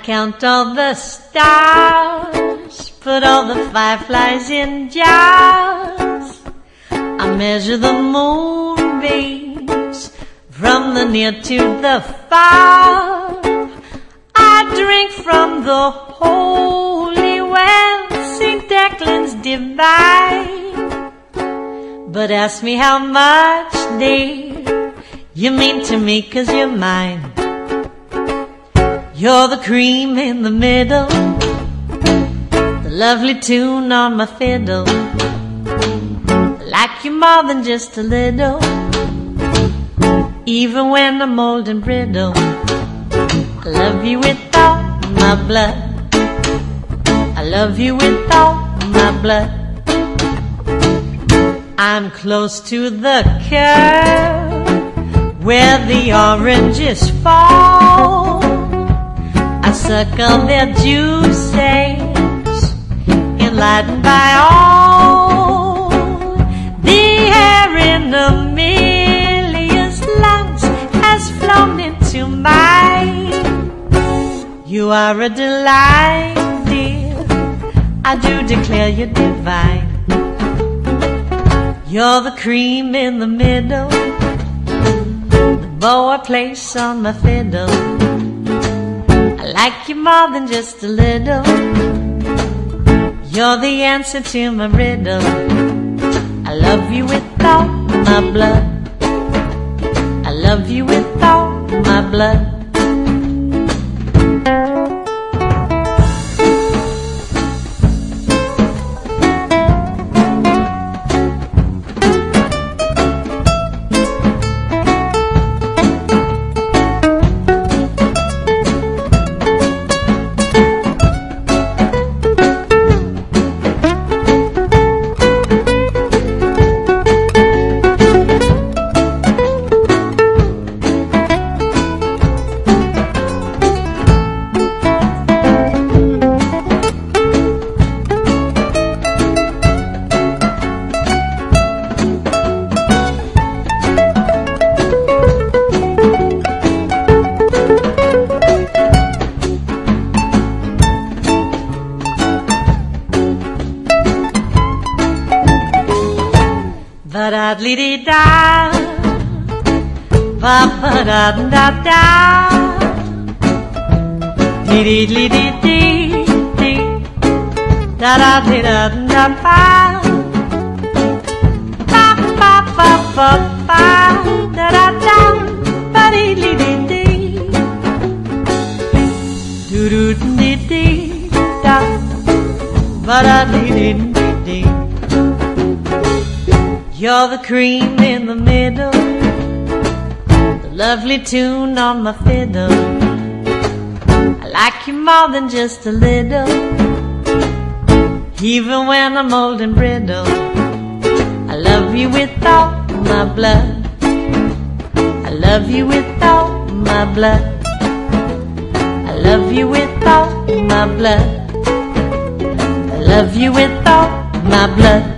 count all the stars, put all the fireflies in jars. I measure the moonbeams from the near to the far. I drink from the holy well, St. Declan's divine. But ask me how much, dear, you mean to me, 'cause you're mine. You're the cream in the middle, the lovely tune on my fiddle. I like you more than just a little, even when I'm old and brittle. I love you with all my blood, I love you with all my blood. I'm close to the curve where the oranges fall. I suck on their juices, enlightened by all. The air in Amelia's lungs has flown into mine. You are a delight, dear, I do declare you're divine. You're the cream in the middle, the bow I place on my fiddle. I like you more than just a little, you're the answer to my riddle. I love you with all my blood, I love you with all my blood. Ba-da-dee-dee-da, ba-ba-da-da-da, dee-dee-dee-dee-dee, da-da-dee-da-da-ba, ba-ba-ba-ba-ba, da-da-da, ba-dee-dee-dee-dee, do-do-dee-dee-da, ba-da-dee-dee-dee-dee. You're the cream in the middle, the lovely tune on my fiddle. I like you more than just a little, even when I'm old and brittle. I love you with all my blood, I love you with all my blood, I love you with all my blood, I love you with all my blood.